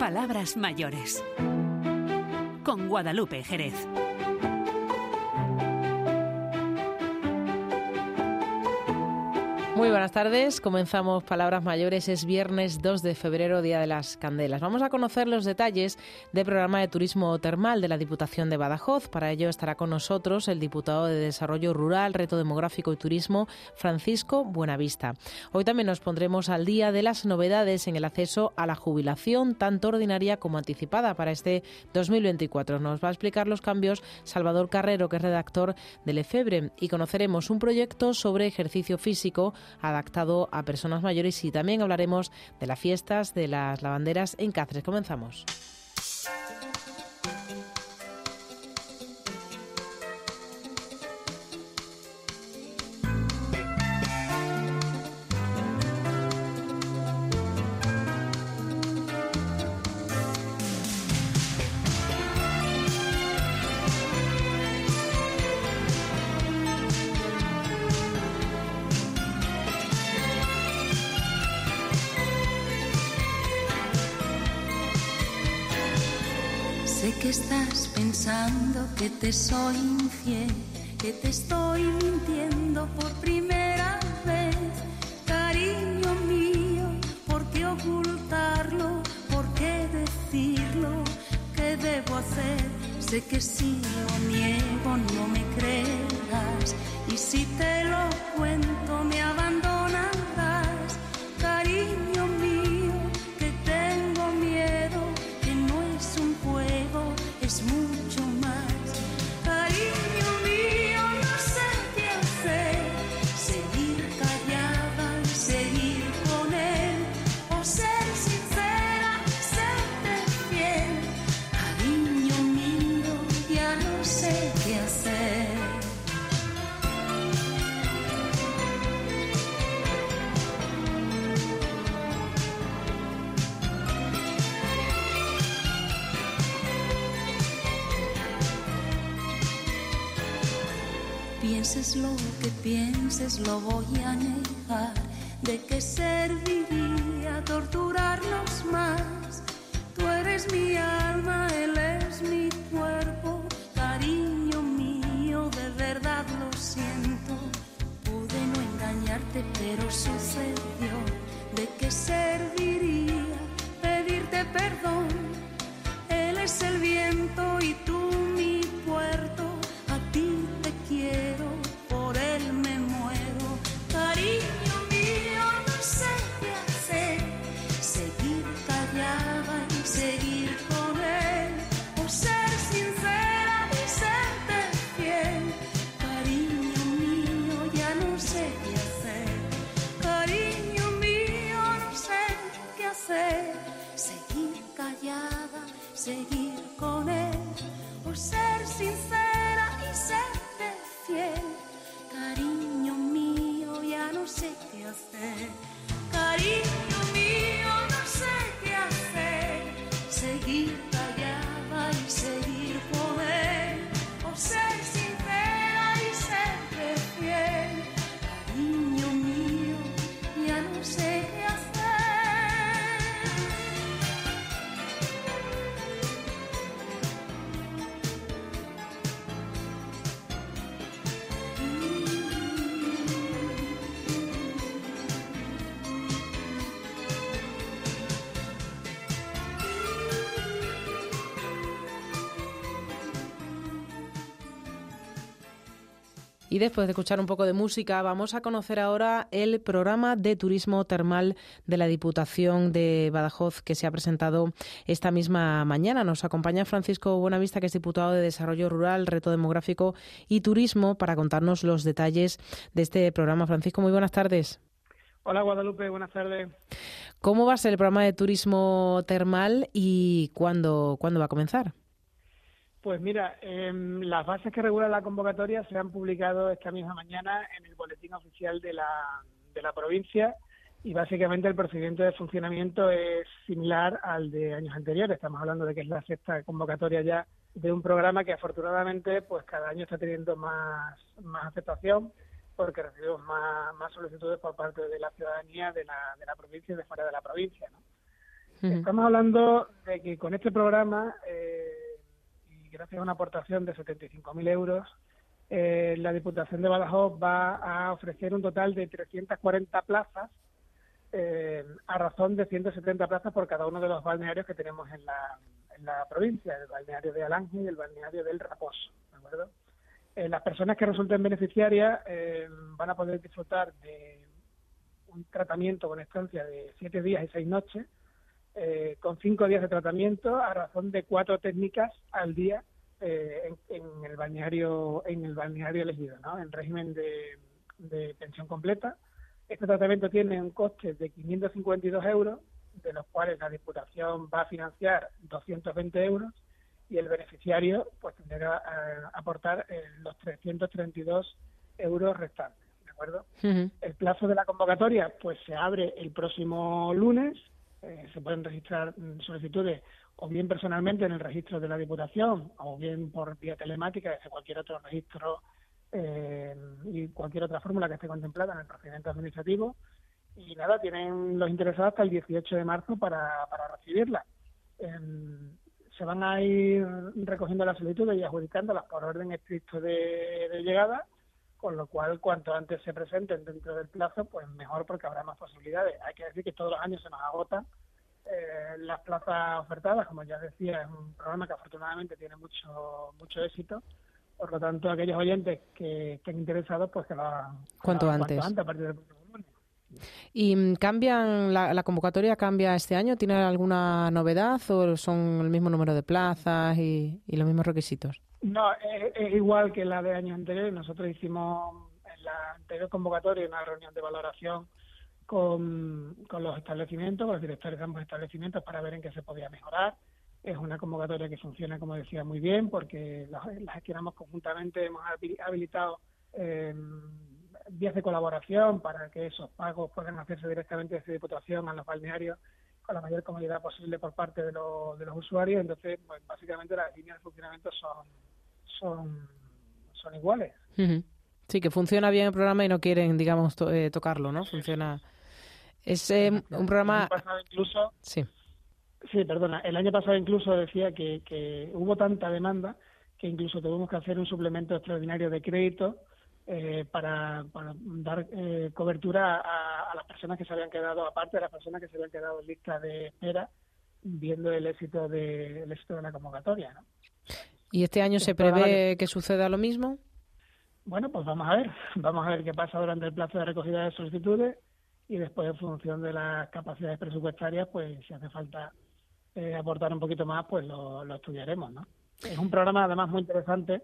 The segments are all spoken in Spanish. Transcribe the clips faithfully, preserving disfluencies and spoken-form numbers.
Palabras mayores. Con Guadalupe Jerez. Muy buenas tardes, comenzamos Palabras Mayores, es viernes dos de febrero, Día de las Candelas. Vamos a conocer los detalles del programa de turismo termal de la Diputación de Badajoz. Para ello estará con nosotros el diputado de Desarrollo Rural, Reto Demográfico y Turismo, Francisco Buenavista. Hoy también nos pondremos al día de las novedades en el acceso a la jubilación, tanto ordinaria como anticipada, para este dos mil veinticuatro. Nos va a explicar los cambios Salvador Carrero, que es redactor del EFEBRE, y conoceremos un proyecto sobre ejercicio físico adaptado a personas mayores, y también hablaremos de las fiestas de las lavanderas en Cáceres. Comenzamos. Sé que estás pensando que te soy infiel, que te estoy mintiendo por primera vez. Cariño mío, ¿por qué ocultarlo? ¿Por qué decirlo? ¿Qué debo hacer? Sé que si lo niego no me creerás, y si te lo cuento me abandonarás. Cariño mío, que tengo miedo, que no es un juego, es mucho más. Cariño mío, no sé qué hacer, seguir callada y seguir con él, o ser sincera, serte fiel. Cariño mío, ya no sé qué hacer. Pienses lo que pienses, lo voy a negar. ¿De qué serviría torturarnos más? Tú eres mi alma, él es mi cuerpo. Cariño mío, de verdad lo siento. Pude no engañarte, pero sucedió. ¿De qué serviría pedirte perdón? Él es el viento y tú mi puerto. A ti te quiero, por él me muero. Cariño mío, no sé qué hacer, seguir callada y seguir con él, o ser sincera y serte fiel. Cariño mío, ya no sé qué hacer. Cariño mío, no sé qué hacer, seguir callada, seguir con él, o ser sincera y serte fiel. Cariño mío, ya no sé qué hacer. Cariño mío, no sé qué hacer, seguir callada y seguir con él, o ser sincera y serte fiel. Cariño mío, ya no sé qué hacer. Y después de escuchar un poco de música, vamos a conocer ahora el programa de turismo termal de la Diputación de Badajoz, que se ha presentado esta misma mañana. Nos acompaña Francisco Buenavista, que es diputado de Desarrollo Rural, Reto Demográfico y Turismo, para contarnos los detalles de este programa. Francisco, muy buenas tardes. Hola Guadalupe, buenas tardes. ¿Cómo va a ser el programa de turismo termal y cuándo, cuándo va a comenzar? Pues mira, eh, las bases que regulan la convocatoria se han publicado esta misma mañana en el boletín oficial de la, de la provincia, y básicamente el procedimiento de funcionamiento es similar al de años anteriores. Estamos hablando de que es la sexta convocatoria ya de un programa que afortunadamente pues cada año está teniendo más, más aceptación, porque recibimos más, más solicitudes por parte de la ciudadanía de la, de la provincia y de fuera de la provincia, ¿no? Uh-huh. Estamos hablando de que con este programa, eh, y gracias a una aportación de setenta y cinco mil euros, eh, la Diputación de Badajoz va a ofrecer un total de trescientas cuarenta plazas, eh, a razón de ciento setenta plazas por cada uno de los balnearios que tenemos en la, en la provincia, el balneario de Alange y el balneario del Raposo, ¿de acuerdo? Eh, las personas que resulten beneficiarias eh, van a poder disfrutar de un tratamiento con estancia de siete días y seis noches, eh, con cinco días de tratamiento a razón de cuatro técnicas al día eh, en, en el balneario en el balneario elegido, ¿no? En régimen de, de pensión completa. Este tratamiento tiene un coste de quinientos cincuenta y dos euros, de los cuales la Diputación va a financiar doscientos veinte euros, y el beneficiario pues tendrá que eh, aportar eh, los trescientos treinta y dos euros restantes, ¿de acuerdo? Uh-huh. El plazo de la convocatoria pues se abre el próximo lunes. Eh, se pueden registrar solicitudes o bien personalmente en el registro de la Diputación o bien por vía telemática desde cualquier otro registro eh, y cualquier otra fórmula que esté contemplada en el procedimiento administrativo. Y nada, tienen los interesados hasta el dieciocho de marzo para, para recibirla. Eh, se van a ir recogiendo las solicitudes y adjudicándolas por orden estricto de, de llegada, con lo cual cuanto antes se presenten dentro del plazo, pues mejor, porque habrá más posibilidades. Hay que decir que todos los años se nos agotan eh, las plazas ofertadas. Como ya decía, es un programa que afortunadamente tiene mucho mucho éxito. Por lo tanto, aquellos oyentes que estén interesados, pues que lo hagan cuanto antes. Cuanto antes, a partir del próximo lunes. ¿Y cambian la, la convocatoria cambia este año? ¿Tiene alguna novedad o son el mismo número de plazas y, y los mismos requisitos? No, es, es igual que la de años anteriores. Nosotros hicimos en la anterior convocatoria una reunión de valoración con, con los establecimientos, con los directores de ambos establecimientos, para ver en qué se podía mejorar. Es una convocatoria que funciona, como decía, muy bien, porque la, la gestionamos conjuntamente. Hemos habilitado eh, vías de colaboración para que esos pagos puedan hacerse directamente desde Diputación a los balnearios con la mayor comodidad posible por parte de, lo, de los usuarios. Entonces, pues, básicamente las líneas de funcionamiento son son son iguales. Uh-huh. Sí, que funciona bien el programa y no quieren, digamos, to- eh, tocarlo, ¿no? Funciona. Es eh, un programa. El año pasado incluso. Sí. Sí, perdona. El año pasado incluso decía que, que hubo tanta demanda que incluso tuvimos que hacer un suplemento extraordinario de crédito eh, para, para dar eh, cobertura a, a las personas que se habían quedado, aparte de las personas que se habían quedado en lista de espera, viendo el éxito de el éxito de la convocatoria, ¿no? ¿Y este año se prevé que suceda lo mismo? Bueno, pues vamos a ver, vamos a ver qué pasa durante el plazo de recogida de solicitudes y después, en función de las capacidades presupuestarias, pues si hace falta eh, aportar un poquito más, pues lo, lo estudiaremos, ¿no? Es un programa además muy interesante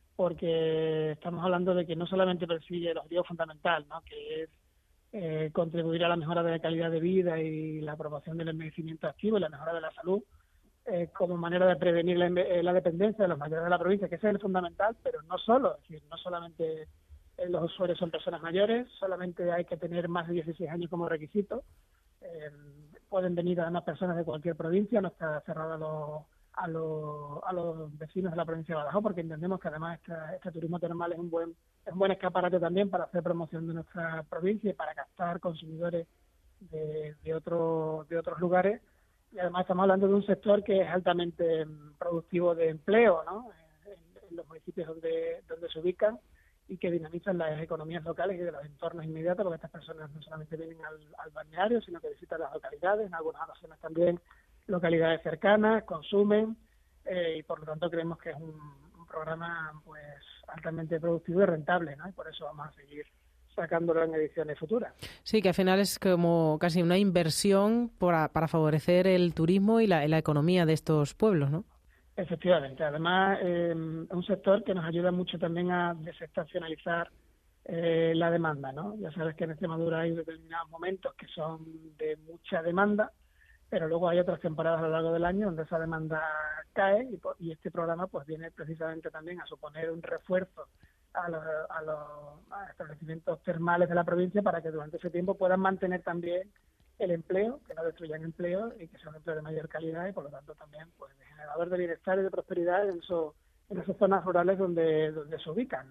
porque estamos hablando de que no solamente persigue el objetivo fundamental, ¿no?, que es eh, contribuir a la mejora de la calidad de vida y la promoción del envejecimiento activo y la mejora de la salud, Eh, como manera de prevenir la, la dependencia de los mayores de la provincia, que ese es el fundamental, pero no solo, es decir, no solamente eh, los usuarios son personas mayores, solamente hay que tener más de dieciséis años como requisito. Eh, pueden venir además personas de cualquier provincia, no está cerrado a los, a los, a los vecinos de la provincia de Badajoz, porque entendemos que además esta, este turismo termal es un buen es un buen escaparate también para hacer promoción de nuestra provincia y para captar consumidores de, de, otro, de otros lugares. Y además estamos hablando de un sector que es altamente productivo de empleo, ¿no?, en, en los municipios donde, donde se ubican, y que dinamizan las economías locales y de los entornos inmediatos, porque estas personas no solamente vienen al, al balneario, sino que visitan las localidades, en algunas ocasiones también localidades cercanas, consumen, eh, y por lo tanto creemos que es un, un programa pues altamente productivo y rentable, ¿no? Y por eso vamos a seguir sacándolo en ediciones futuras. Sí, que al final es como casi una inversión para, para favorecer el turismo y la, la economía de estos pueblos, ¿no? Efectivamente. Además, eh, es un sector que nos ayuda mucho también a desestacionalizar eh, la demanda, ¿no? Ya sabes que en Extremadura hay determinados momentos que son de mucha demanda, pero luego hay otras temporadas a lo largo del año donde esa demanda cae, y, y este programa pues viene precisamente también a suponer un refuerzo a los, a los a establecimientos termales de la provincia, para que durante ese tiempo puedan mantener también el empleo, que no destruyan empleo y que sea un empleo de mayor calidad, y por lo tanto también pues de generador de bienestar y de prosperidad en, eso, en esas zonas rurales donde, donde se ubican, ¿no?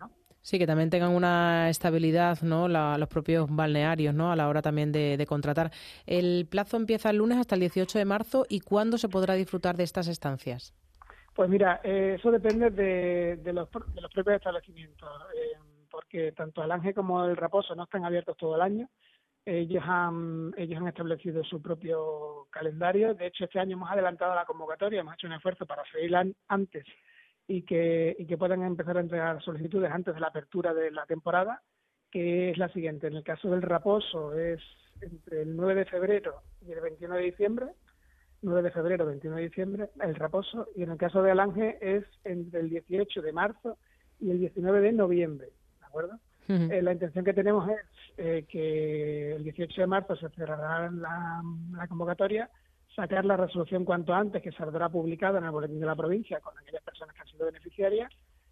Sí, que también tengan una estabilidad, ¿no? La, los propios balnearios, ¿no? A la hora también de, de contratar. El plazo empieza el lunes hasta el dieciocho de marzo. ¿Y cuándo se podrá disfrutar de estas estancias? Pues mira, eh, eso depende de, de, los, de los propios establecimientos, eh, porque tanto Alange como el Raposo no están abiertos todo el año. Ellos han, ellos han establecido su propio calendario. De hecho, este año hemos adelantado la convocatoria, hemos hecho un esfuerzo para seguir antes y que, y que puedan empezar a entregar solicitudes antes de la apertura de la temporada, que es la siguiente. En el caso del Raposo es entre el nueve de febrero y el veintiuno de diciembre, nueve de febrero, veintiuno de diciembre, el Raposo, y en el caso de Alange es entre el dieciocho de marzo y el diecinueve de noviembre, ¿de acuerdo? Uh-huh. Eh, la intención que tenemos es eh, que el dieciocho de marzo se cerrará la, la convocatoria, sacar la resolución cuanto antes, que saldrá publicada en el boletín de la provincia con aquellas personas que han sido beneficiarias,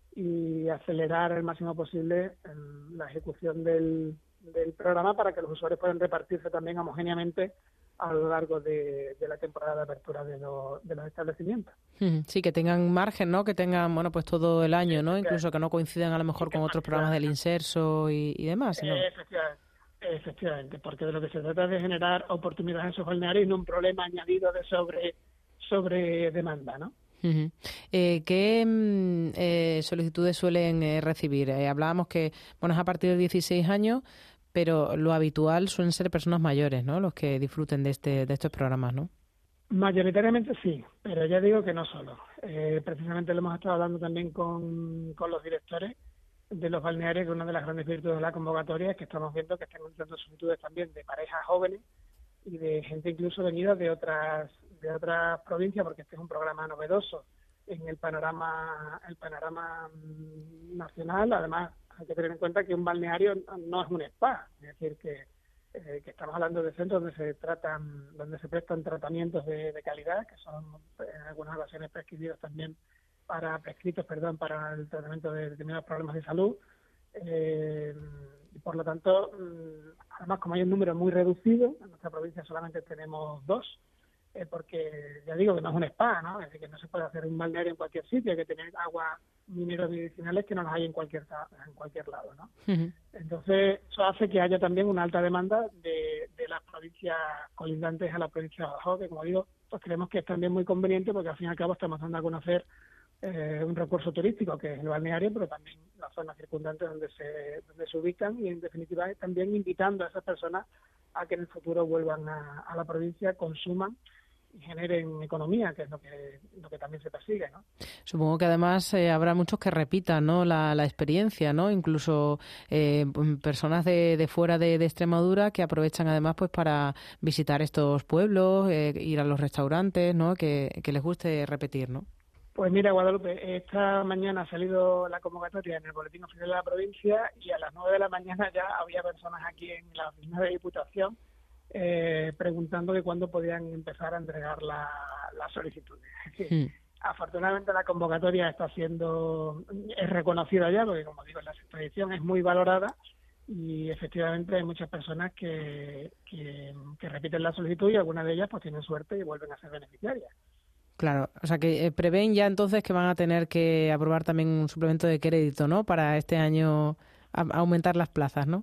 y acelerar el máximo posible en la ejecución del, del programa para que los usuarios puedan repartirse también homogéneamente a lo largo de, de la temporada de apertura de, lo, de los establecimientos. Sí, que tengan margen, ¿no? Que tengan, bueno, pues todo el año, ¿no? Incluso que no coincidan a lo mejor con otros programas del Inserso y, y demás, ¿no? Efectivamente. Efectivamente, porque de lo que se trata es de generar oportunidades en esos balnearios y no un problema añadido de sobre, sobre demanda, ¿no? Uh-huh. Eh, ¿Qué eh, solicitudes suelen eh, recibir? Eh, hablábamos que, bueno, es a partir de dieciséis años, pero lo habitual suelen ser personas mayores, ¿no? Los que disfruten de este de estos programas, ¿no? Mayoritariamente sí, pero ya digo que no solo. Eh, precisamente lo hemos estado hablando también con, con los directores de los balnearios, que una de las grandes virtudes de la convocatoria es que estamos viendo que están entrando solicitudes también de parejas jóvenes y de gente incluso venida de otras de otras provincias, porque este es un programa novedoso en el panorama el panorama nacional. Además, hay que tener en cuenta que un balneario no es un spa, es decir, que, eh, que estamos hablando de centros donde se tratan, donde se prestan tratamientos de, de calidad, que son en algunas ocasiones prescritos también para prescritos, perdón, para el tratamiento de determinados problemas de salud. Eh, y por lo tanto, además, como hay un número muy reducido, en nuestra provincia solamente tenemos dos, eh, porque ya digo que no es un spa, ¿no? Es decir, que no se puede hacer un balneario en cualquier sitio, hay que tener agua mineros medicinales que no las hay en cualquier en cualquier lado, ¿no? Uh-huh. Entonces, eso hace que haya también una alta demanda de, de las provincias colindantes a la provincia de Badajoz, que, como digo, pues creemos que es también muy conveniente, porque al fin y al cabo estamos dando a conocer Eh, un recurso turístico que es el balneario, pero también las zonas circundantes donde se donde se ubican, y en definitiva también invitando a esas personas a que en el futuro vuelvan a, a la provincia, consuman y generen economía, que es lo que lo que también se persigue, ¿no? Supongo que además eh, habrá muchos que repitan, ¿no? la, la experiencia, ¿no? Incluso eh, personas de, de fuera de, de Extremadura que aprovechan además pues para visitar estos pueblos, eh, ir a los restaurantes, ¿no? Que, que les guste repetir, ¿no? Pues mira, Guadalupe, esta mañana ha salido la convocatoria en el boletín oficial de la provincia y a las nueve de la mañana ya había personas aquí en la oficina de Diputación eh, preguntando de cuándo podían empezar a entregar la, las solicitudes. Sí. Afortunadamente la convocatoria está siendo, es reconocida ya, porque como digo, la expedición es muy valorada y efectivamente hay muchas personas que, que, que repiten la solicitud y algunas de ellas pues tienen suerte y vuelven a ser beneficiarias. Claro, o sea que eh, prevén ya entonces que van a tener que aprobar también un suplemento de crédito, ¿no? Para este año a, a aumentar las plazas, ¿no?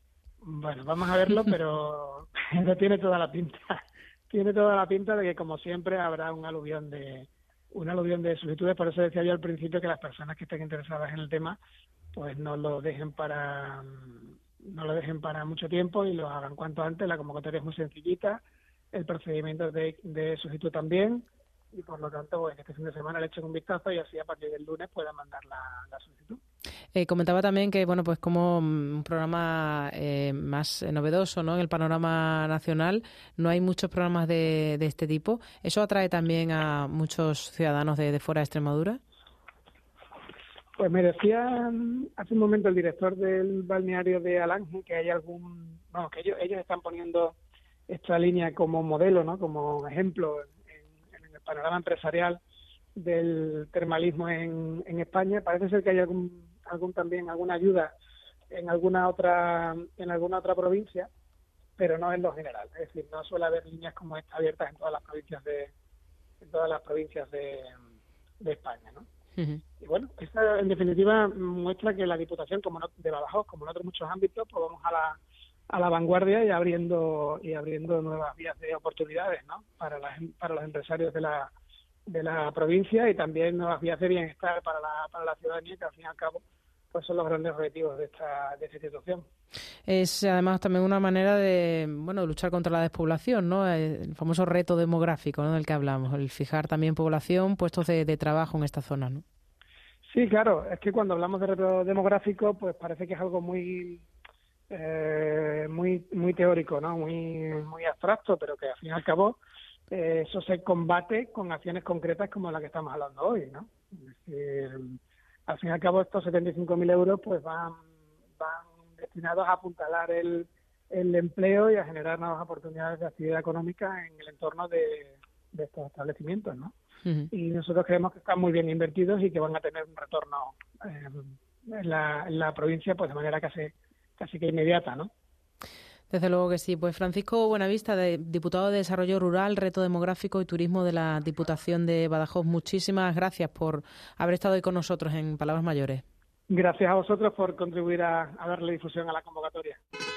Bueno, vamos a verlo, pero, pero tiene toda la pinta. Tiene toda la pinta de que, como siempre, habrá un aluvión de un aluvión de solicitudes. Por eso decía yo al principio que las personas que estén interesadas en el tema, pues no lo dejen para no lo dejen para mucho tiempo y lo hagan cuanto antes. La convocatoria es muy sencillita, el procedimiento de, de solicitud también. Y por lo tanto, pues este fin de semana le echen un vistazo y así a partir del lunes puedan mandar la, la solicitud. Eh, comentaba también que, bueno, pues como un programa eh, más novedoso, ¿no? En el panorama nacional no hay muchos programas de, de este tipo. ¿Eso atrae también a muchos ciudadanos de, de fuera de Extremadura? Pues me decía hace un momento el director del balneario de Alange que hay algún, vamos, que ellos, ellos están poniendo esta línea como modelo, ¿no? Como ejemplo panorama empresarial del termalismo en, en España. Parece ser que hay algún algún también alguna ayuda en alguna otra en alguna otra provincia, pero no en lo general. Es decir, no suele haber líneas como esta abiertas en todas las provincias de en todas las provincias de, de España, ¿no? Uh-huh. Y bueno, esta en definitiva muestra que la Diputación como no, de Badajoz, como en otros muchos ámbitos, pues vamos a la a la vanguardia y abriendo y abriendo nuevas vías de oportunidades, ¿no? Para las, para los empresarios de la de la provincia y también nuevas vías de bienestar para la para la ciudadanía, que al fin y al cabo pues son los grandes objetivos de esta de esta institución. Es además también una manera de bueno luchar contra la despoblación, ¿no? El famoso reto demográfico, ¿no? Del que hablamos, el fijar también población, puestos de, de trabajo en esta zona, ¿no? Sí, claro, es que cuando hablamos de reto demográfico, pues parece que es algo muy eh, muy muy teórico, ¿no? Muy muy abstracto, pero que al fin y al cabo eh, eso se combate con acciones concretas como la que estamos hablando hoy, ¿no? Es decir, al fin y al cabo estos setenta y cinco mil euros pues van van destinados a apuntalar el, el empleo y a generar nuevas oportunidades de actividad económica en el entorno de, de estos establecimientos, ¿no? Uh-huh. Y nosotros creemos que están muy bien invertidos y que van a tener un retorno eh, en, la, en la provincia pues de manera casi, casi que inmediata, ¿no? Desde luego que sí. Pues Francisco Buenavista, de, diputado de Desarrollo Rural, Reto Demográfico y Turismo de la Diputación de Badajoz, muchísimas gracias por haber estado hoy con nosotros en Palabras Mayores. Gracias a vosotros por contribuir a, a darle difusión a la convocatoria.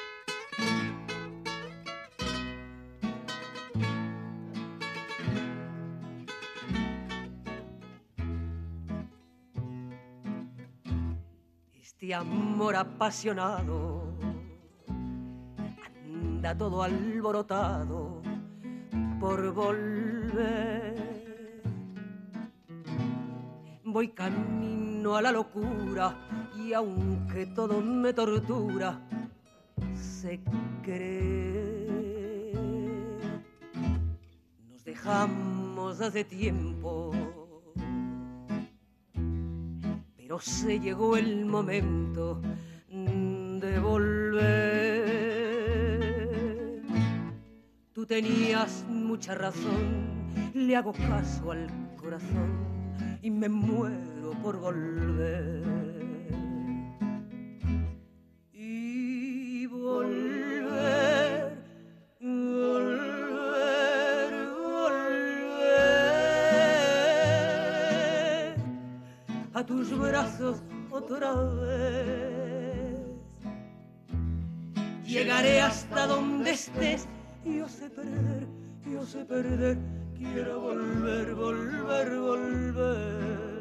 Este amor apasionado anda todo alborotado por volver. Voy camino a la locura y aunque todo me tortura, sé querer. Nos dejamos hace tiempo, pero se llegó el momento de volver. Tú tenías mucha razón, le hago caso al corazón y me muero por volver. Y volver, volver, volver a tus brazos otra vez. Llegaré hasta donde estés. Yo sé perder, yo sé perder. Quiero volver, volver, volver.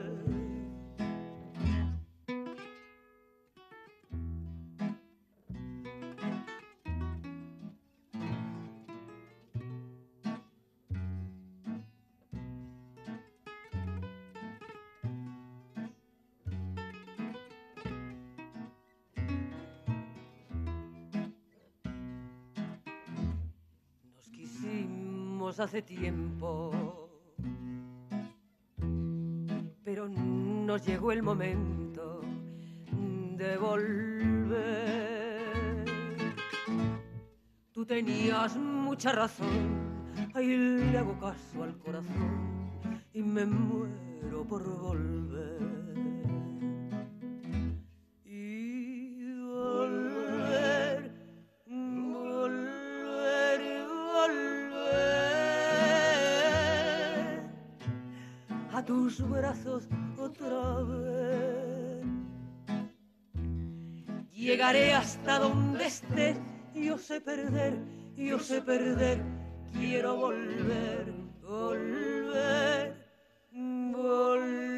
Nos quisimos hace tiempo, pero nos llegó el momento de volver. Tú tenías mucha razón, ahí le hago caso al corazón y me muero por volver. Y volver, volver, volver a tus brazos otra vez. Llegaré hasta donde estés. Yo sé perder, yo sé perder. Quiero volver, volver, volver.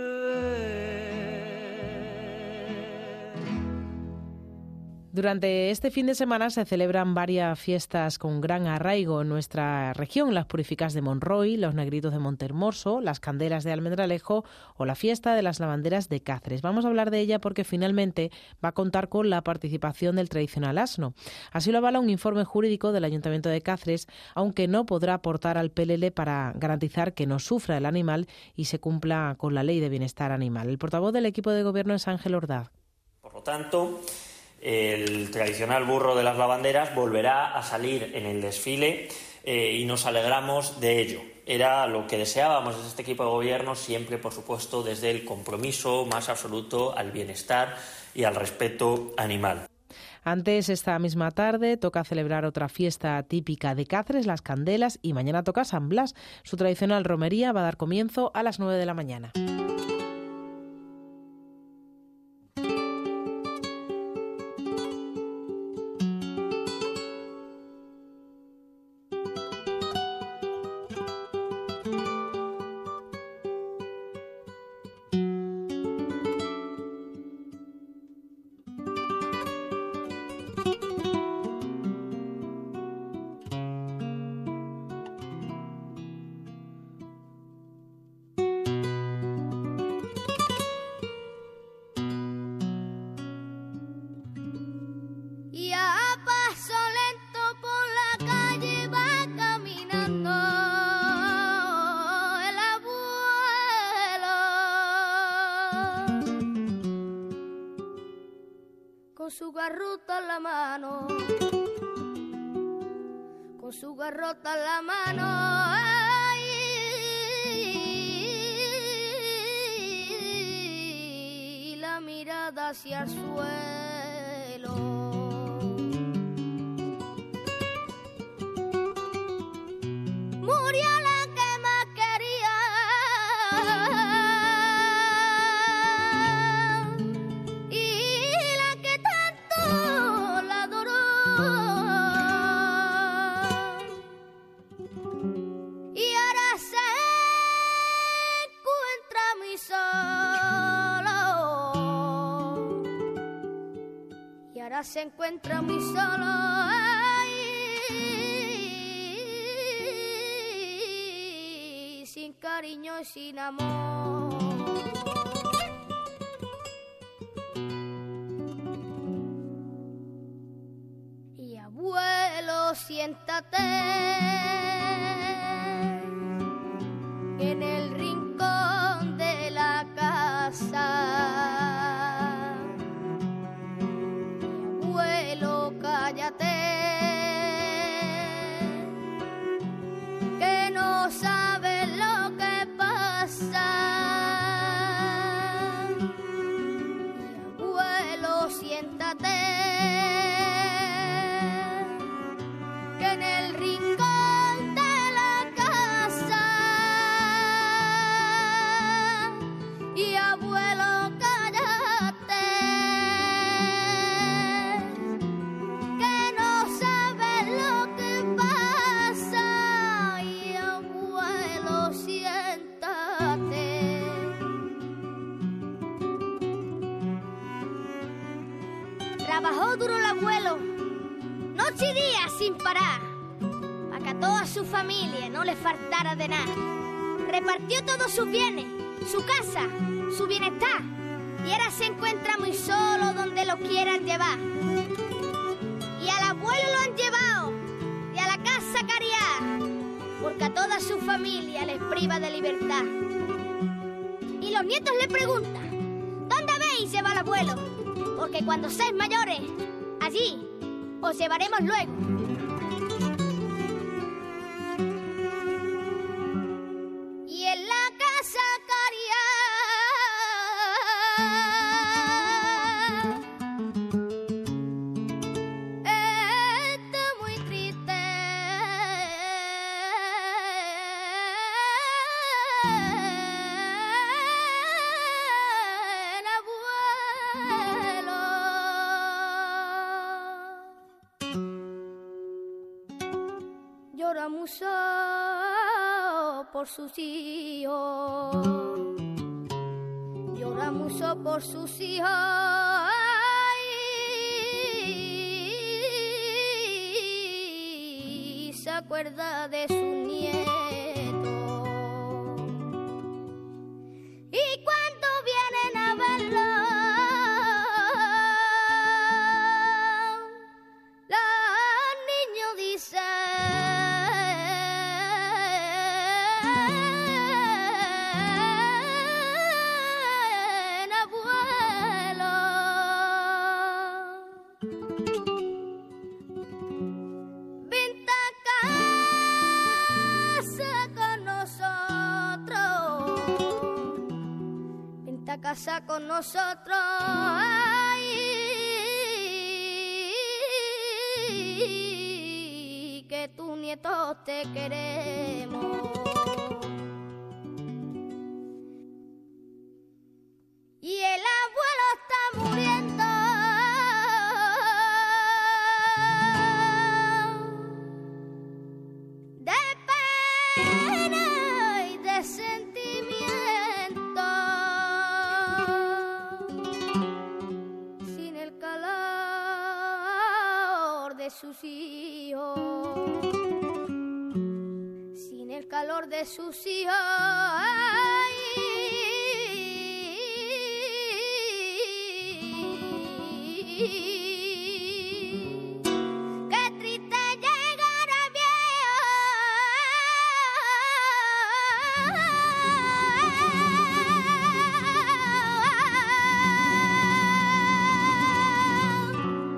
Durante este fin de semana se celebran varias fiestas con gran arraigo en nuestra región, las Purificas de Monroy, los Negritos de Montehermoso, las Candelas de Almendralejo o la fiesta de las Lavanderas de Cáceres. Vamos a hablar de ella porque finalmente va a contar con la participación del tradicional asno. Así lo avala un informe jurídico del Ayuntamiento de Cáceres, aunque no podrá aportar al P L L para garantizar que no sufra el animal y se cumpla con la Ley de Bienestar Animal. El portavoz del equipo de gobierno es Ángel Ordaz. Por lo tanto, el tradicional burro de las lavanderas volverá a salir en el desfile eh, y nos alegramos de ello. Era lo que deseábamos desde este equipo de gobierno, siempre, por supuesto, desde el compromiso más absoluto al bienestar y al respeto animal. Antes, esta misma tarde, toca celebrar otra fiesta típica de Cáceres, las Candelas, y mañana toca San Blas. Su tradicional romería va a dar comienzo a las nueve de la mañana. su garrota en la mano, con su garrota en la mano, ay, y la mirada hacia el suelo. Murió la que más quería, y la que tanto la adoró, y ahora se encuentra muy solo, y ahora se encuentra muy solo, ay, sin cariño y sin amor. Y abuelo, siéntate en el rincón de la casa. Y abuelo, cállate, que no sabes lo que pasa. Y abuelo, siéntate, que en el rincón de la casa. Y abuelo, cállate, que no sabes lo que pasa. Y abuelo, siéntate. Trabajó duro el abuelo, noche y día sin parar, para que a toda su familia no le faltara de nada. Repartió todos sus bienes, su casa, su bienestar, y ahora se encuentra muy solo donde lo quieran llevar. Y al abuelo lo han llevado y a la casa a criar, porque a toda su familia les priva de libertad. Y los nietos le preguntan: ¿dónde habéis llevado al abuelo? Porque cuando seáis mayores, allí os llevaremos luego. Y en la casa Caria está muy triste, el abuelo. Llora mucho por sus hijos, llora mucho por sus hijos, ay, se acuerda de su nieto. Y cuando vienen a verlo, los niños dicen: abuelo, vente a casa con nosotros, vente a casa con nosotros, ay, que tus nietos te queremos. Y el abuelo está muriendo, de pena y de sentimiento, sin el calor de sus hijos, sin el calor de sus hijos, ay, qué triste llegar a viejo,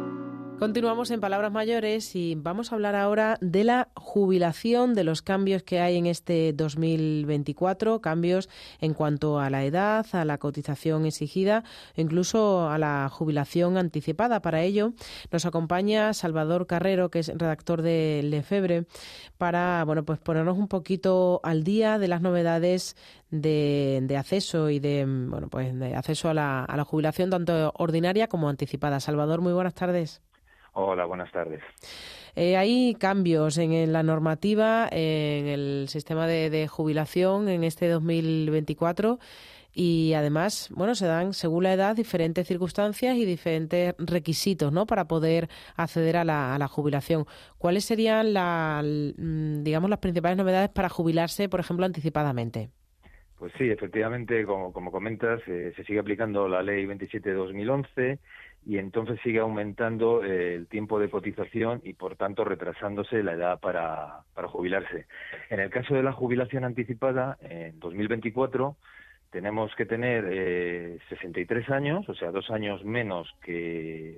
Continuamos en Palabras Mayores y vamos a hablar ahora de la jubilación, de los cambios que hay en este dos mil veinticuatro, cambios en cuanto a la edad, a la cotización exigida, incluso a la jubilación anticipada. Para ello nos acompaña Salvador Carrero, que es redactor de Lefebvre, para bueno pues ponernos un poquito al día de las novedades de, de acceso y de bueno pues de acceso a la, a la jubilación tanto ordinaria como anticipada. Salvador, muy buenas tardes. Hola, buenas tardes. Eh, hay cambios en, en la normativa, en el sistema de, de jubilación en este dos mil veinticuatro y además, bueno, se dan según la edad diferentes circunstancias y diferentes requisitos, ¿no?, para poder acceder a la, a la jubilación. ¿Cuáles serían la, digamos, las principales novedades para jubilarse, por ejemplo, anticipadamente? Pues sí, efectivamente, como, como comentas, eh, se sigue aplicando la Ley veintisiete de dos mil once y entonces sigue aumentando eh, el tiempo de cotización y, por tanto, retrasándose la edad para, para jubilarse. En el caso de la jubilación anticipada, en dos mil veinticuatro tenemos que tener eh, sesenta y tres años, o sea, dos años menos que,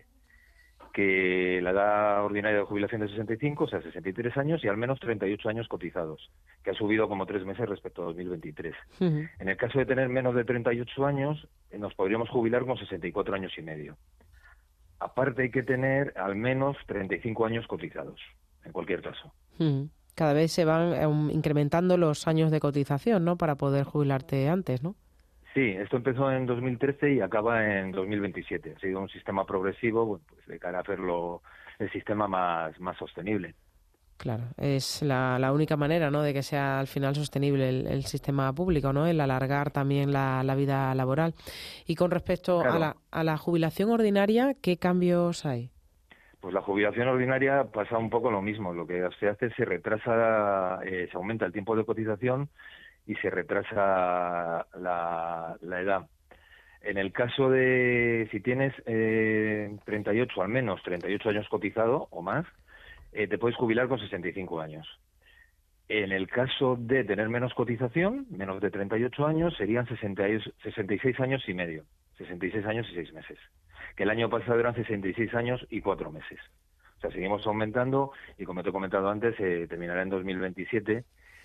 que la edad ordinaria de jubilación de sesenta y cinco, o sea, sesenta y tres años y al menos treinta y ocho años cotizados, que ha subido como tres meses respecto a dos mil veintitrés. Uh-huh. En el caso de tener menos de treinta y ocho años, eh, nos podríamos jubilar con sesenta y cuatro años y medio. Aparte hay que tener al menos treinta y cinco años cotizados, en cualquier caso. Uh-huh. Cada vez se van um, incrementando los años de cotización, ¿no?, para poder jubilarte antes, ¿no? Sí, esto empezó en dos mil trece y acaba en dos mil veintisiete. Ha sido un sistema progresivo, bueno, pues de cara a hacerlo el sistema más, más sostenible. Claro, es la, la única manera, ¿no?, de que sea al final sostenible el, el sistema público, ¿no?, el alargar también la, la vida laboral. Y con respecto claro. a, la, a la jubilación ordinaria, ¿qué cambios hay? Pues la jubilación ordinaria pasa un poco lo mismo. Lo que se hace es se retrasa, eh, se aumenta el tiempo de cotización y se retrasa la, la edad. En el caso de, si tienes eh, treinta y ocho, al menos treinta y ocho años cotizado o más, eh, te puedes jubilar con sesenta y cinco años. En el caso de tener menos cotización, menos de treinta y ocho años, serían sesenta y seis años y medio, sesenta y seis años y seis meses. Que el año pasado eran sesenta y seis años y cuatro meses. O sea, seguimos aumentando y, como te he comentado antes, eh, terminará en dos mil veintisiete,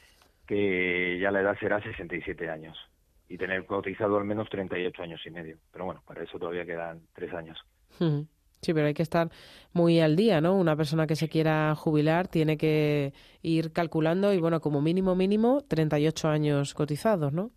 que ya la edad será sesenta y siete años y tener cotizado al menos treinta y ocho años y medio. Pero bueno, para eso todavía quedan tres años. Sí, pero hay que estar muy al día, ¿no? Una persona que se quiera jubilar tiene que ir calculando y, bueno, como mínimo, mínimo, treinta y ocho años cotizados, ¿no?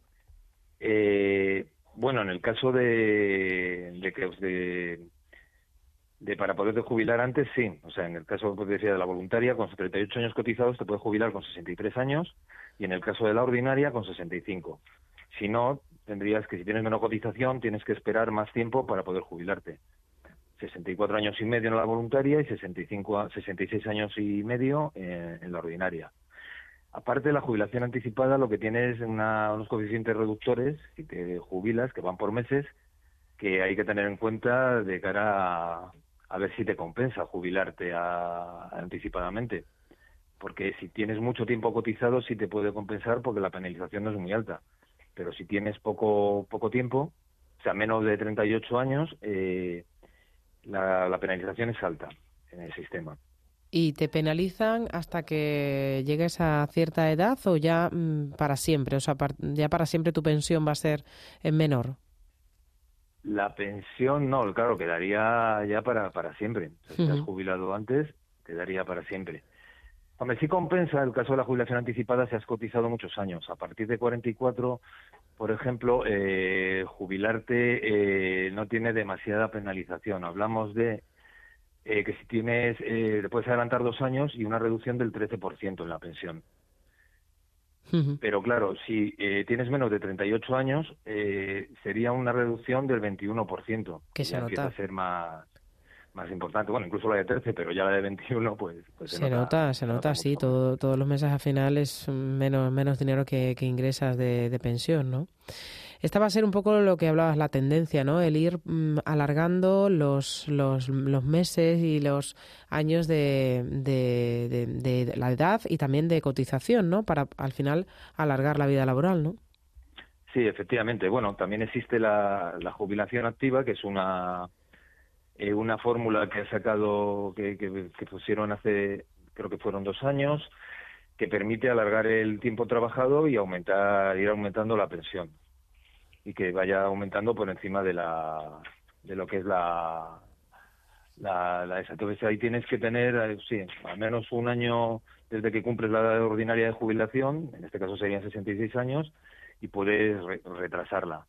Eh, bueno, en el caso de, de que de, de para poderte jubilar antes, sí. O sea, en el caso, pues decía, de la voluntaria, con treinta y ocho años cotizados te puedes jubilar con sesenta y tres años y en el caso de la ordinaria con sesenta y cinco. Si no, tendrías que, si tienes menos cotización, tienes que esperar más tiempo para poder jubilarte. sesenta y cuatro años y medio en la voluntaria y sesenta y cinco, sesenta y seis años y medio en, en la ordinaria. Aparte, la jubilación anticipada lo que tiene es una, unos coeficientes reductores, si te jubilas, que van por meses, que hay que tener en cuenta de cara a, a ver si te compensa jubilarte a, a anticipadamente. Porque si tienes mucho tiempo cotizado sí te puede compensar porque la penalización no es muy alta. Pero si tienes poco poco tiempo, o sea, menos de treinta y ocho años, eh, la, la penalización es alta en el sistema. ¿Y te penalizan hasta que llegues a cierta edad o ya mmm, para siempre? O sea, ya para siempre tu pensión va a ser en menor. La pensión no, claro, quedaría ya para, para siempre. O sea, si uh-huh. te has jubilado antes, quedaría para siempre. Hombre, sí compensa el caso de la jubilación anticipada si has cotizado muchos años. A partir de cuarenta y cuatro, por ejemplo, eh, jubilarte eh, no tiene demasiada penalización. Hablamos de eh, que si tienes, eh, te puedes adelantar dos años y una reducción del trece por ciento en la pensión. Uh-huh. Pero claro, si eh, tienes menos de treinta y ocho años, eh, sería una reducción del veintiuno por ciento. Que se nota. Empieza a ser más... más importante, bueno, incluso la de trece, pero ya la de veintiuno, pues, pues se, se nota, nota, se nota, nota sí, todo, todos los meses al final es menos menos dinero que, que ingresas de, de pensión, ¿no? Esta va a ser un poco lo que hablabas, la tendencia, ¿no? El ir mmm, alargando los, los los meses y los años de, de, de, de la edad y también de cotización, ¿no? Para al final alargar la vida laboral, ¿no? Sí, efectivamente. Bueno, también existe la, la jubilación activa, que es una eh, una fórmula que ha sacado, que, que, que pusieron hace, creo que fueron dos años, que permite alargar el tiempo trabajado y aumentar, ir aumentando la pensión, y que vaya aumentando por encima de la de lo que es la la, la esa. Entonces ahí tienes que tener, eh, sí, al menos un año desde que cumples la edad ordinaria de jubilación, en este caso serían sesenta y seis años, y puedes re- retrasarla.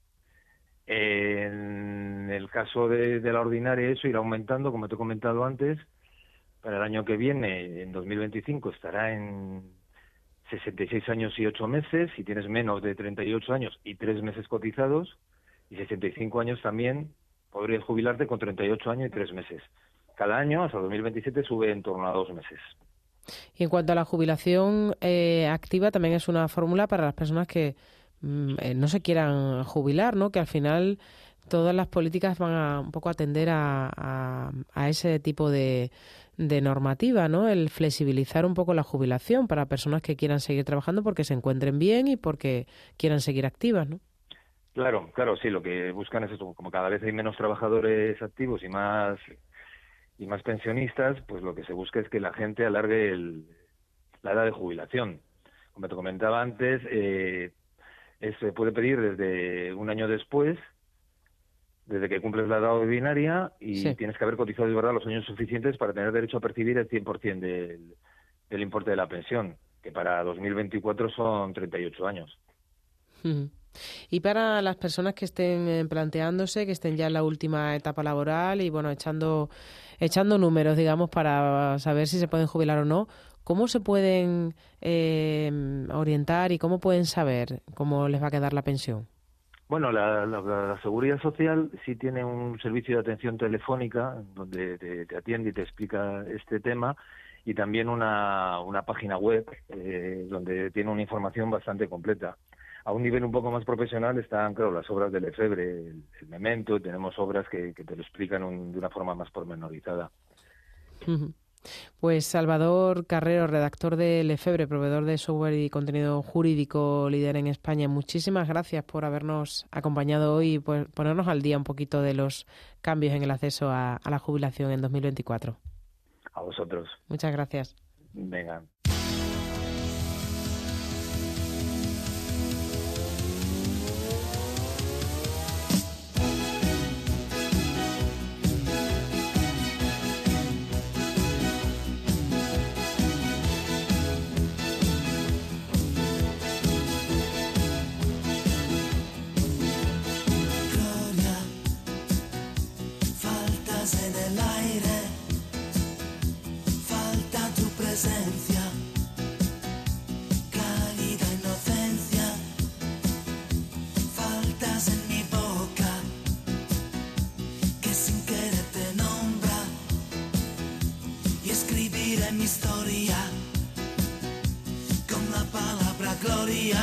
En el caso de, de la ordinaria, eso irá aumentando, como te he comentado antes. Para el año que viene, en dos mil veinticinco, estará en sesenta y seis años y ocho meses, si tienes menos de treinta y ocho años y tres meses cotizados, y sesenta y cinco años también podrías jubilarte con treinta y ocho años y tres meses. Cada año, hasta dos mil veintisiete, sube en torno a dos meses. Y en cuanto a la jubilación eh, activa, también es una fórmula para las personas que mm, eh, no se quieran jubilar, ¿no? Que al final todas las políticas van a un poco a atender a, a, a ese tipo de, de normativa, ¿no? El flexibilizar un poco la jubilación para personas que quieran seguir trabajando porque se encuentren bien y porque quieran seguir activas, ¿no? Claro, claro, sí, lo que buscan es eso, como cada vez hay menos trabajadores activos y más y más pensionistas, pues lo que se busca es que la gente alargue el, la edad de jubilación. Como te comentaba antes, eh, es, se puede pedir desde un año después, desde que cumples la edad ordinaria, y sí, tienes que haber cotizado de verdad los años suficientes para tener derecho a percibir el cien por ciento del, del importe de la pensión, que para dos mil veinticuatro son treinta y ocho años. Uh-huh. Y para las personas que estén planteándose, que estén ya en la última etapa laboral y bueno, echando echando números, digamos, para saber si se pueden jubilar o no, ¿cómo se pueden eh, orientar y cómo pueden saber cómo les va a quedar la pensión? Bueno, la, la, la Seguridad Social sí tiene un servicio de atención telefónica donde te, te atiende y te explica este tema, y también una, una página web eh, donde tiene una información bastante completa. A un nivel un poco más profesional están, claro, las obras del Lefebvre, el, el Memento, tenemos obras que, que te lo explican un, de una forma más pormenorizada. Uh-huh. Pues Salvador Carrero, redactor de Lefebvre, proveedor de software y contenido jurídico líder en España, muchísimas gracias por habernos acompañado hoy y por ponernos al día un poquito de los cambios en el acceso a, a la jubilación en dos mil veinticuatro. A vosotros. Muchas gracias. Venga. Cálida inocencia, faltas en mi boca, que sin querer te nombra, y escribiré mi historia con la palabra gloria,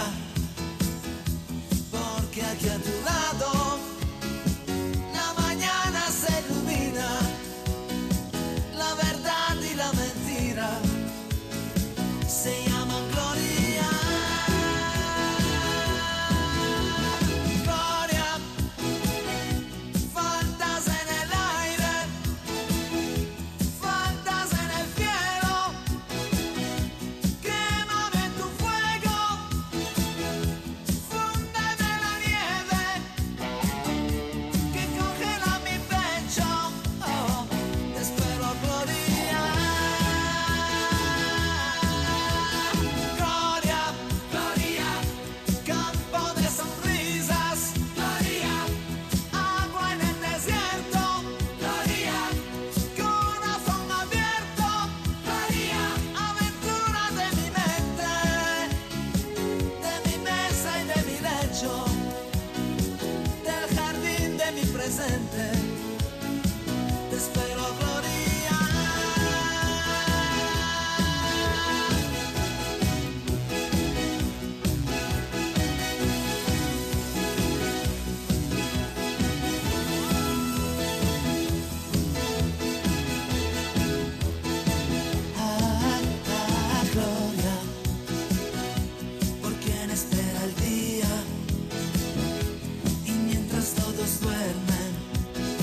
porque aquí a tu lado la mañana se ilumina, la verdad y la mentira se llaman gloria. Gloria, faltas en el aire, faltas en el cielo, quémame en tu fuego, fúndeme la nieve que congela mi pecho. Oh, te espero, gloria. Te espero, gloria. Ah, ah, gloria, por quien espera el día, y mientras todos duermen,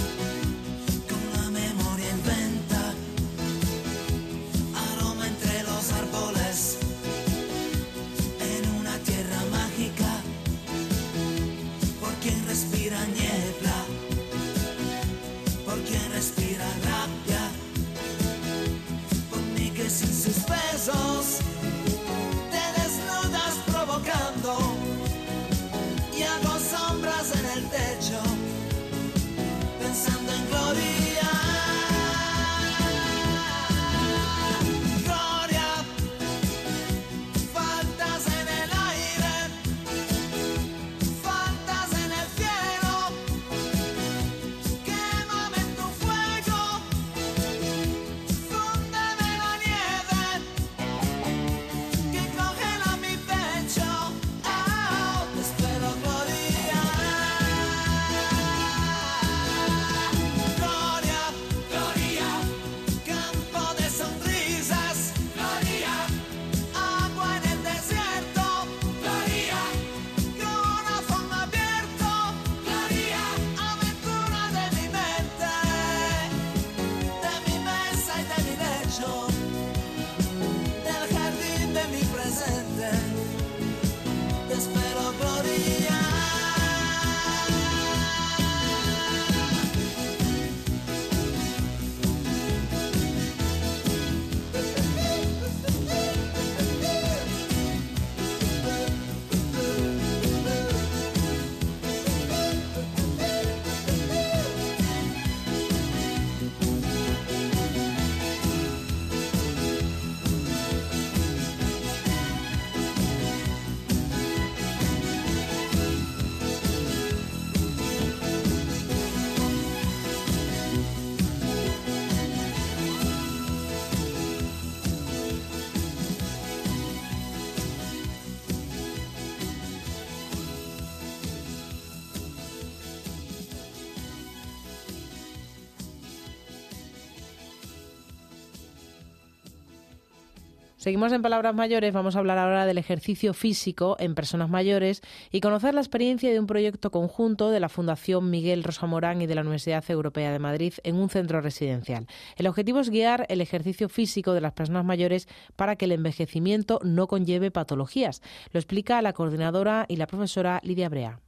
Seguimos en Palabras Mayores, vamos a hablar ahora del ejercicio físico en personas mayores y conocer la experiencia de un proyecto conjunto de la Fundación Miguel Rosa Morán y de la Universidad Europea de Madrid en un centro residencial. El objetivo es guiar el ejercicio físico de las personas mayores para que el envejecimiento no conlleve patologías. Lo explica la coordinadora y la profesora Lidia Brea.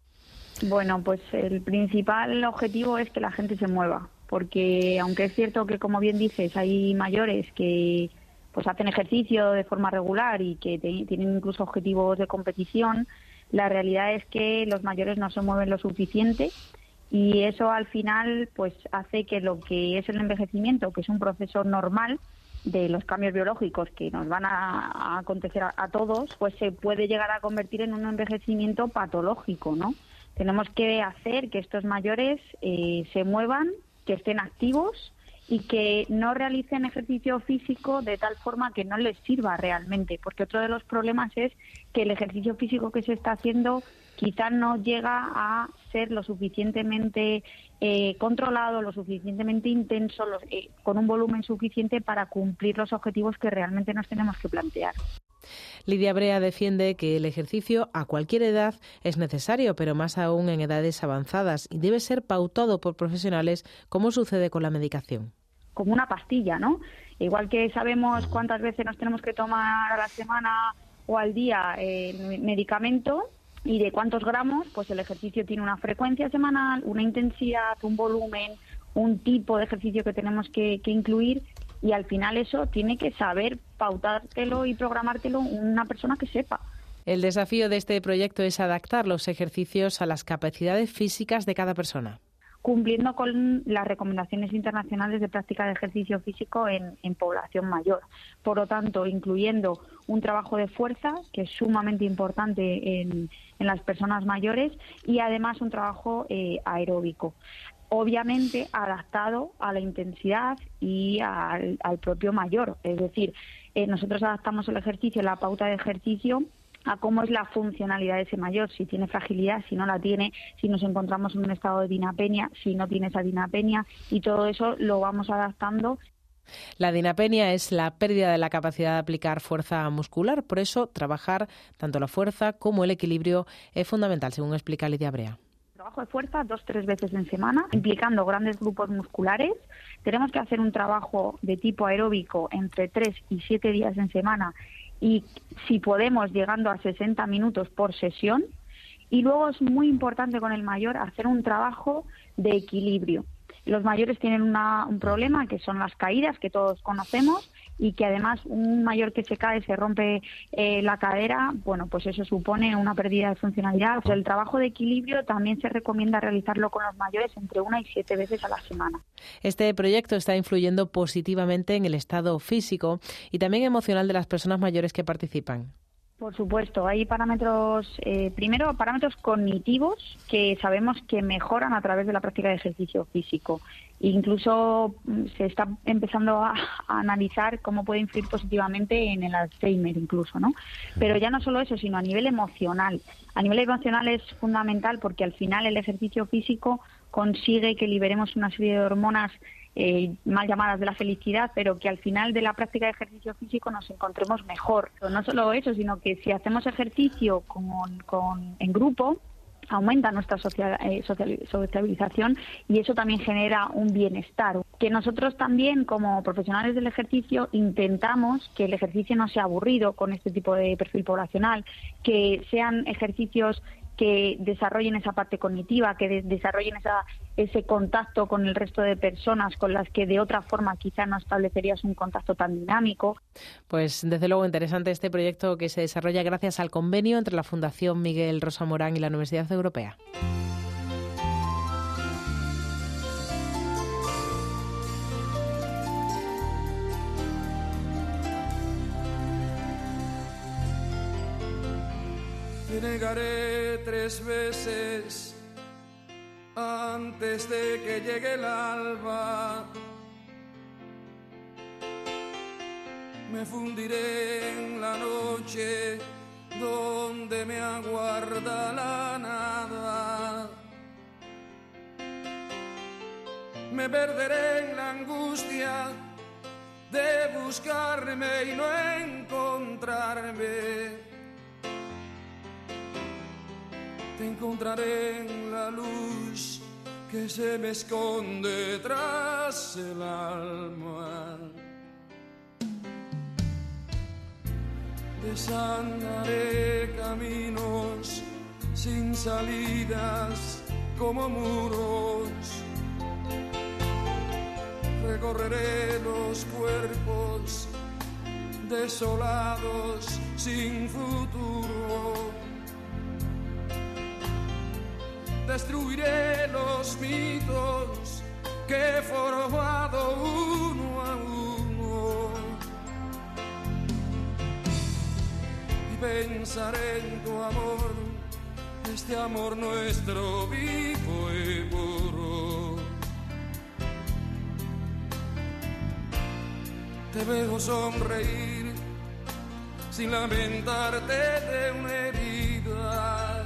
Bueno, pues el principal objetivo es que la gente se mueva, porque aunque es cierto que, como bien dices, hay mayores que pues hacen ejercicio de forma regular y que te, tienen incluso objetivos de competición, la realidad es que los mayores no se mueven lo suficiente y eso al final pues hace que lo que es el envejecimiento, que es un proceso normal de los cambios biológicos que nos van a, a acontecer a, a todos, pues se puede llegar a convertir en un envejecimiento patológico, ¿no? Tenemos que hacer que estos mayores eh, se muevan, que estén activos y que no realicen ejercicio físico de tal forma que no les sirva realmente, porque otro de los problemas es que el ejercicio físico que se está haciendo quizás no llega a ser lo suficientemente eh, controlado, lo suficientemente intenso, lo, eh, con un volumen suficiente para cumplir los objetivos que realmente nos tenemos que plantear. Lidia Brea defiende que el ejercicio a cualquier edad es necesario, pero más aún en edades avanzadas, y debe ser pautado por profesionales, como sucede con la medicación. Como una pastilla, ¿no? Igual que sabemos cuántas veces nos tenemos que tomar a la semana o al día el medicamento y de cuántos gramos, pues el ejercicio tiene una frecuencia semanal, una intensidad, un volumen, un tipo de ejercicio que tenemos que, que incluir, y al final eso tiene que saber pautártelo y programártelo una persona que sepa. El desafío de este proyecto es adaptar los ejercicios a las capacidades físicas de cada persona, cumpliendo con las recomendaciones internacionales de práctica de ejercicio físico en, en población mayor. Por lo tanto, incluyendo un trabajo de fuerza, que es sumamente importante en, en las personas mayores, y además un trabajo eh, aeróbico. Obviamente adaptado a la intensidad y al, al propio mayor. Es decir, eh, nosotros adaptamos el ejercicio, la pauta de ejercicio, a cómo es la funcionalidad de ese mayor, si tiene fragilidad, si no la tiene, si nos encontramos en un estado de dinapenia, si no tiene esa dinapenia, y todo eso lo vamos adaptando. La dinapenia es la pérdida de la capacidad de aplicar fuerza muscular, por eso trabajar tanto la fuerza como el equilibrio es fundamental, según explica Lidia Brea. Trabajo de fuerza dos, tres veces en semana, implicando grandes grupos musculares. Tenemos que hacer un trabajo de tipo aeróbico entre tres y siete días en semana, y si podemos llegando a sesenta minutos por sesión. Y luego es muy importante con el mayor hacer un trabajo de equilibrio. Los mayores tienen una, un problema que son las caídas, que todos conocemos, y que además un mayor que se cae, se rompe eh, la cadera, bueno, pues eso supone una pérdida de funcionalidad. O sea, el trabajo de equilibrio también se recomienda realizarlo con los mayores entre una y siete veces a la semana. Este proyecto está influyendo positivamente en el estado físico y también emocional de las personas mayores que participan. Por supuesto, hay parámetros, eh, primero parámetros cognitivos que sabemos que mejoran a través de la práctica de ejercicio físico. Incluso se está empezando a, a analizar cómo puede influir positivamente en el Alzheimer incluso, ¿no? Pero ya no solo eso, sino a nivel emocional. A nivel emocional es fundamental porque al final el ejercicio físico consigue que liberemos una serie de hormonas Eh, mal llamadas de la felicidad, pero que al final de la práctica de ejercicio físico nos encontremos mejor. Pero no solo eso, sino que si hacemos ejercicio con, con, en grupo, aumenta nuestra social, eh, social, socialización, y eso también genera un bienestar. Que nosotros también, como profesionales del ejercicio, intentamos que el ejercicio no sea aburrido con este tipo de perfil poblacional, que sean ejercicios que desarrollen esa parte cognitiva, que de- desarrollen esa, ese contacto con el resto de personas con las que de otra forma quizá no establecerías un contacto tan dinámico. Pues desde luego interesante este proyecto que se desarrolla gracias al convenio entre la Fundación Miguel Rosa Morán y la Universidad Europea. Te negaré tres veces antes de que llegue el alba. Me fundiré en la noche donde me aguarda la nada. Me perderé en la angustia de buscarme y no encontrarme. Te encontraré en la luz que se me esconde tras el alma. Desandaré caminos sin salidas como muros. Recorreré los cuerpos desolados sin futuro. Destruiré los mitos que he formado uno a uno. Y pensaré en tu amor, este amor nuestro vivo y puro. Te veo sonreír sin lamentarte de una herida.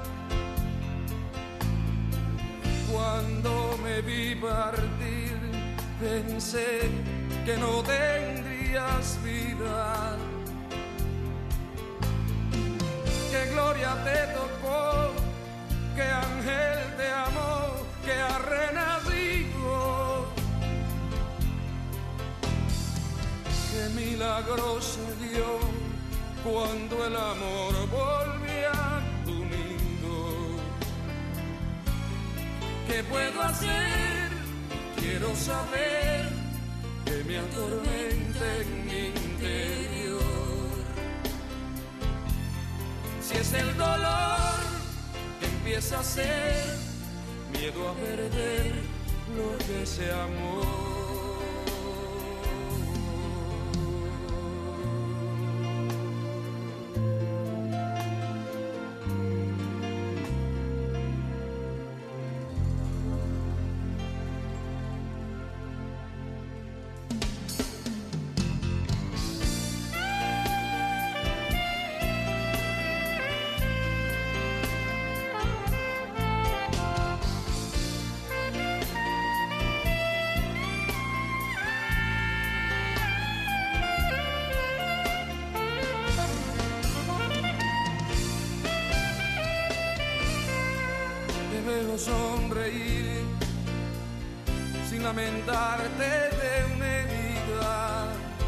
Cuando me vi partir, pensé que no tendrías vida. Qué gloria te tocó, qué ángel te amó, que ha renacido. Qué milagro se dio cuando el amor volvió a tu nido. ¿Qué puedo hacer? Quiero saber que me atormenta en mi interior. Si es el dolor que empieza a ser miedo a perder lo que se amó. Sonreír sin lamentarte de una herida.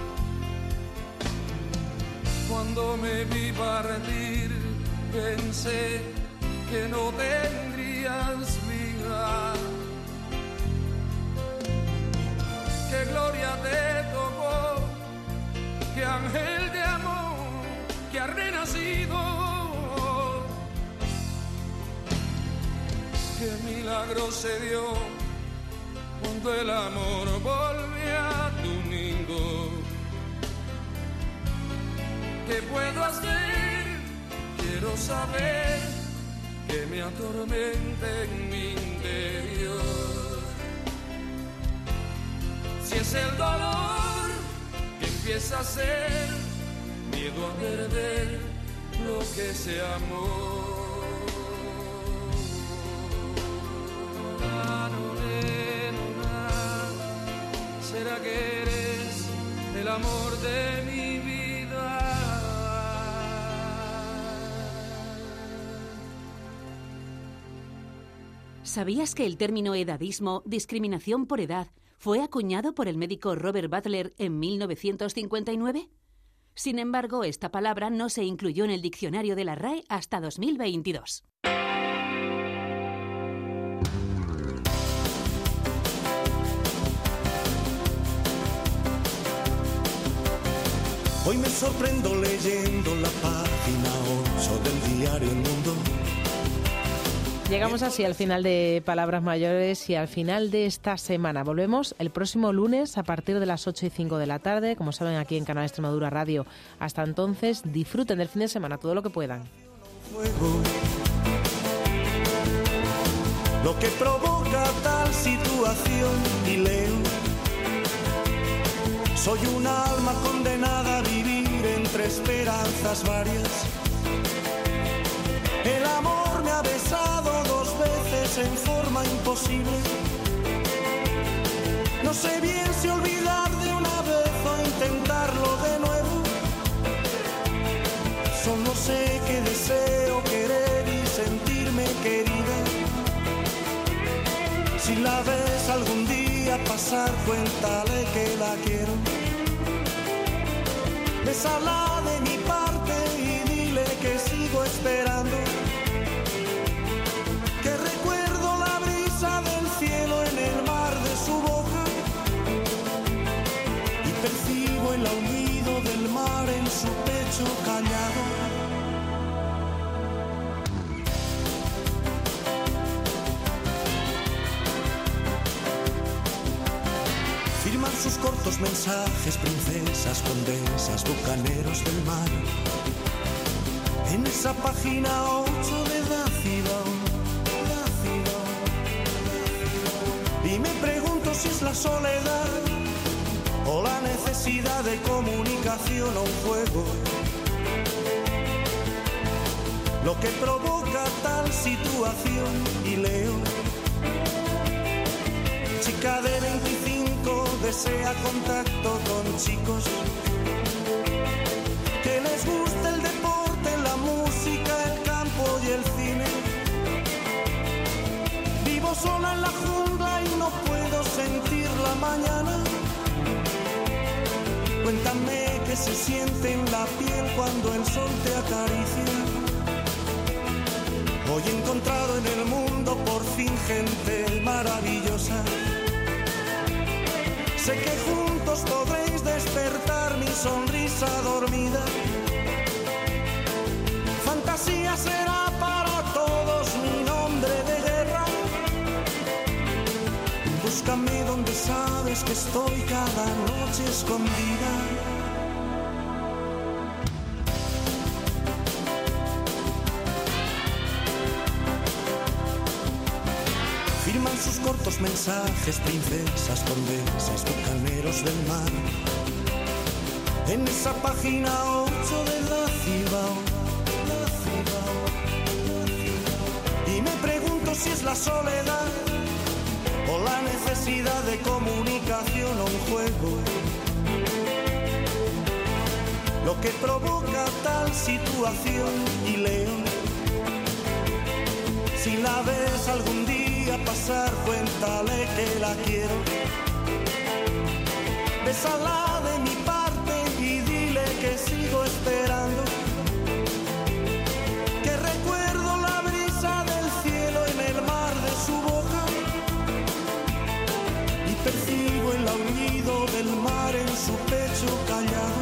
Cuando me vi partir, pensé que no tendrías vida. Qué gloria te tocó, qué ángel te amó, que ha renacido. Qué milagro se dio cuando el amor volvió a tu nido. ¿Qué puedo hacer? Quiero saber que me atormenta en mi interior. Si es el dolor que empieza a ser miedo a perder lo que se amó. ¿Será que eres el amor de mi vida? ¿Sabías que el término edadismo, discriminación por edad, fue acuñado por el médico Robert Butler en mil novecientos cincuenta y nueve? Sin embargo, esta palabra no se incluyó en el diccionario de la R A E hasta dos mil veintidós. Hoy me sorprendo leyendo la página ocho del diario El Mundo. Llegamos así al final de Palabras Mayores y al final de esta semana. Volvemos el próximo lunes a partir de las ocho y cinco de la tarde, como saben, aquí en Canal Extremadura Radio. Hasta entonces, disfruten del fin de semana todo lo que puedan. Fuego, lo que provoca tal situación, y leo: soy una alma condenada a vivir entre esperanzas varias. El amor me ha besado dos veces en forma imposible. No sé bien si olvidar de una vez Solo sé que deseo querer y sentirme querida. Si la ves algún día pasar, cuéntale que la quiero. Bésala de mi parte y dile que sigo esperando. Que recuerdo la brisa del cielo en el mar de su boca. Y percibo el aullido del mar en su pecho callado. Firman sus cortos mensajes princesas, condesas, bucaneros del mar. En esa página ocho de Dácilo, Dácilo. Y me pregunto si es la soledad o la necesidad de comunicación o un juego lo que provoca tal situación. Y leo: chica de veinticinco desea contacto con chicos que les gusta el deporte, la música, el campo y el cine. Vivo sola en la jungla y no puedo sentir la mañana. Cuéntame qué se siente en la piel cuando el sol te acaricia. Hoy he encontrado en el mundo por fin gente maravillosa. Sé que juntos podréis despertar mi sonrisa dormida. Fantasía será para todos mi nombre de guerra. Búscame donde sabes que estoy cada noche escondida. Firman sus cortos mensajes princesas, condesas, bucaneros del mar. En esa página ocho de la Cibao, la Cibao, la Cibao. Y me pregunto si es la soledad o la necesidad de comunicación o un juego lo que provoca tal situación. Y leo: si la ves algún día pasar, cuéntale que la quiero. Bésala de mi parte y dile que sigo esperando. Que recuerdo la brisa del cielo en el mar de su boca. Y percibo el aullido del mar en su pecho callado.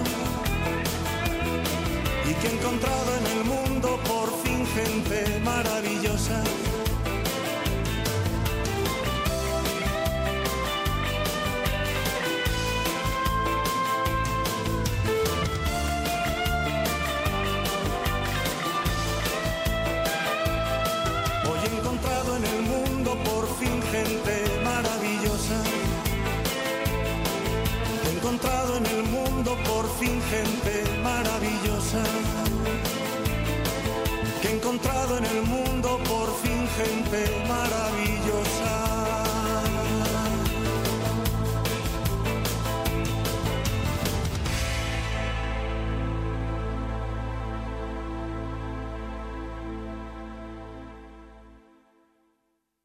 Y que he encontrado en el mundo por fin gente maravillosa. Gente maravillosa, he encontrado en el mundo por fin gente maravillosa, que he encontrado en el mundo por fin gente maravillosa.